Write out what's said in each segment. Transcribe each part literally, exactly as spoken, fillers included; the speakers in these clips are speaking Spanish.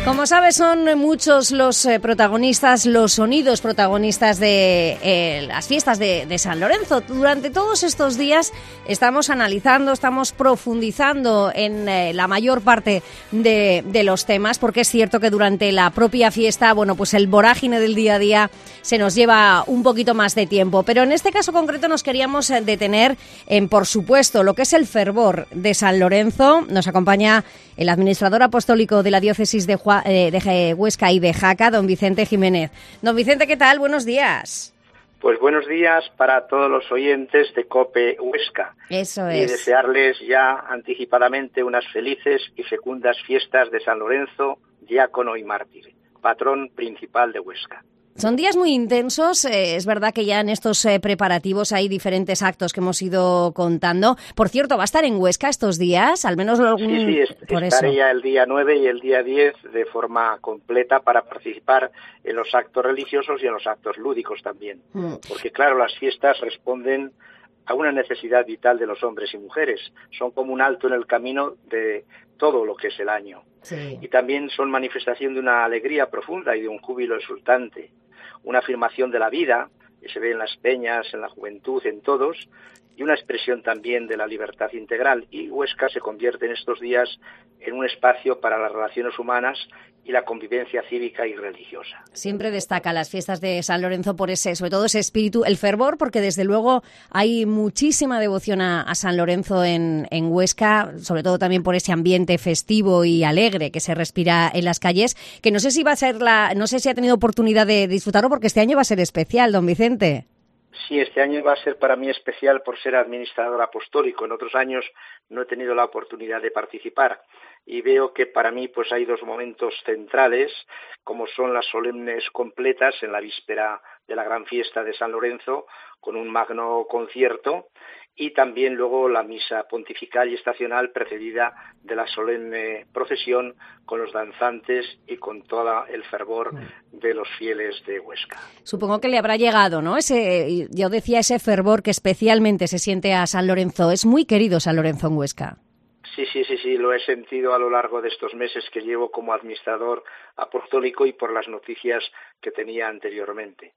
Como sabes, son muchos los eh, protagonistas, los sonidos protagonistas de eh, las fiestas de, de San Lorenzo. Durante todos estos días estamos analizando, estamos profundizando en eh, la mayor parte de, de los temas, porque es cierto que durante la propia fiesta, bueno, pues el vorágine del día a día se nos lleva un poquito más de tiempo. Pero en este caso concreto nos queríamos detener en, por supuesto, lo que es el fervor de San Lorenzo. Nos acompaña el administrador apostólico de la diócesis de, Ju- eh, de Huesca y de Jaca, don Vicente Jiménez. Don Vicente, ¿qué tal? Buenos días. Pues buenos días para todos los oyentes de COPE Huesca. Eso y es. desearles ya anticipadamente unas felices y fecundas fiestas de San Lorenzo, diácono y mártir, patrón principal de Huesca. Son días muy intensos, eh, es verdad que ya en estos eh, preparativos hay diferentes actos que hemos ido contando. Por cierto, ¿va a estar en Huesca estos días? Al menos algún... Sí, sí, est- Por estaré eso. ya el día nueve y el día diez de forma completa para participar en los actos religiosos y en los actos lúdicos también. Mm. Porque claro, las fiestas responden a una necesidad vital de los hombres y mujeres. Son como un alto en el camino de todo lo que es el año. Sí. Y también son manifestación de una alegría profunda y de un júbilo exultante. Una afirmación de la vida, que se ve en las peñas, en la juventud, en todos, y una expresión también de la libertad integral. Y Huesca se convierte en estos días en un espacio para las relaciones humanas y la convivencia cívica y religiosa. Siempre destaca las fiestas de San Lorenzo por ese, sobre todo ese espíritu, el fervor, porque desde luego hay muchísima devoción a, a San Lorenzo en, en Huesca, sobre todo también por ese ambiente festivo y alegre que se respira en las calles, que no sé si va a ser la, no sé si ha tenido oportunidad de disfrutarlo, porque este año va a ser especial, don Vicente. Sí, este año va a ser para mí especial por ser administrador apostólico. En otros años no he tenido la oportunidad de participar y veo que para mí pues hay dos momentos centrales, como son las solemnes completas en la víspera de la gran fiesta de San Lorenzo, con un magno concierto, y también luego la misa pontifical y estacional precedida de la solemne procesión con los danzantes y con todo el fervor de los fieles de Huesca. Supongo que le habrá llegado, ¿no? Ese, yo decía, ese fervor que especialmente se siente a San Lorenzo. Es muy querido San Lorenzo en Huesca. Sí, sí, sí, sí, lo he sentido a lo largo de estos meses que llevo como administrador apostólico y por las noticias que tenía anteriormente.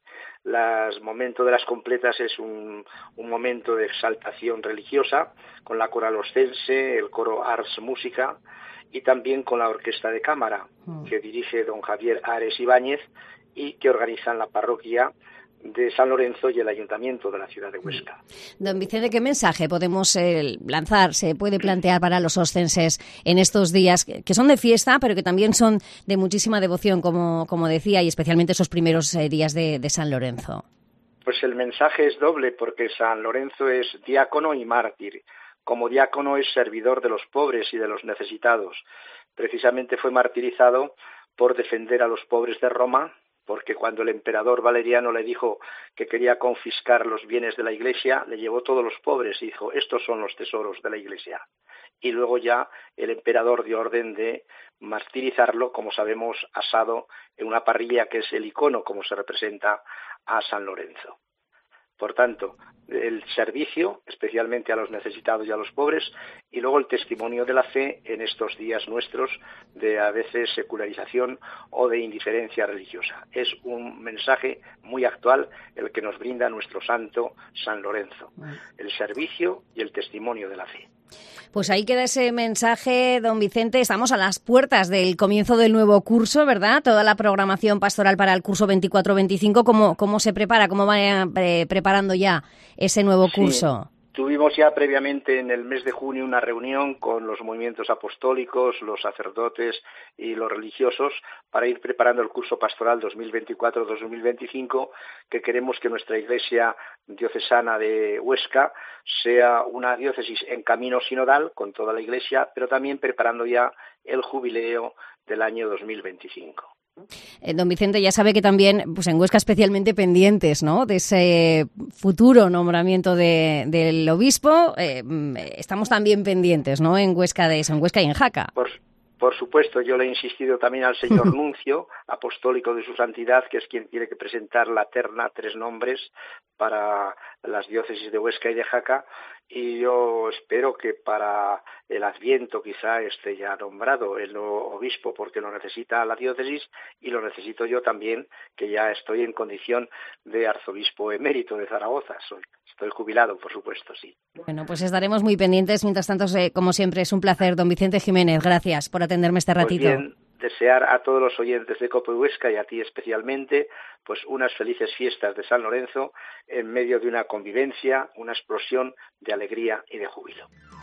El momento de las completas es un, un momento de exaltación religiosa con la coral ostense, el coro Ars Música y también con la orquesta de cámara que dirige don Javier Ares Ibáñez y que organizan la parroquia de San Lorenzo y el Ayuntamiento de la ciudad de Huesca. Don Vicente, ¿qué mensaje podemos eh, lanzar, se puede plantear para los oscenses en estos días que son de fiesta, pero que también son de muchísima devoción, como, como decía, y especialmente esos primeros eh, días de, de San Lorenzo? Pues el mensaje es doble, porque San Lorenzo es diácono y mártir. Como diácono es servidor de los pobres y de los necesitados. Precisamente fue martirizado por defender a los pobres de Roma, porque cuando el emperador Valeriano le dijo que quería confiscar los bienes de la Iglesia, le llevó todos los pobres y dijo, estos son los tesoros de la Iglesia. Y luego ya el emperador dio orden de martirizarlo, como sabemos, asado en una parrilla que es el icono, como se representa a San Lorenzo. Por tanto, el servicio, especialmente a los necesitados y a los pobres, y luego el testimonio de la fe en estos días nuestros de a veces secularización o de indiferencia religiosa. Es un mensaje muy actual el que nos brinda nuestro santo San Lorenzo, el servicio y el testimonio de la fe. Pues ahí queda ese mensaje, don Vicente. Estamos a las puertas del comienzo del nuevo curso, ¿verdad? Toda la programación pastoral para el curso veinticuatro veinticinco, ¿cómo, cómo se prepara? ¿Cómo va eh, preparando ya ese nuevo curso? Sí. Tuvimos ya previamente en el mes de junio una reunión con los movimientos apostólicos, los sacerdotes y los religiosos para ir preparando el curso pastoral dos mil veinticuatro dos mil veinticinco, que queremos que nuestra Iglesia diocesana de Huesca sea una diócesis en camino sinodal con toda la Iglesia, pero también preparando ya el jubileo del año dos mil veinticinco. Eh, don Vicente, ya sabe que también, pues en Huesca especialmente pendientes, ¿no?, de ese futuro nombramiento de, del obispo. Eh, estamos también pendientes, ¿no?, en Huesca de eso, en Huesca y en Jaca. Por, por supuesto, yo le he insistido también al señor nuncio apostólico de su santidad, que es quien tiene que presentar la terna, tres nombres, para las diócesis de Huesca y de Jaca, y yo espero que para el Adviento quizá esté ya nombrado el nuevo obispo, porque lo necesita la diócesis y lo necesito yo también, que ya estoy en condición de arzobispo emérito de Zaragoza. Soy, estoy jubilado, por supuesto, sí. Bueno, pues estaremos muy pendientes. Mientras tanto, eh, como siempre, es un placer. Don Vicente Jiménez, gracias por atenderme este ratito. Pues bien, desear a todos los oyentes de COPE Huesca y a ti especialmente, pues unas felices fiestas de San Lorenzo en medio de una convivencia, una explosión de alegría y de júbilo.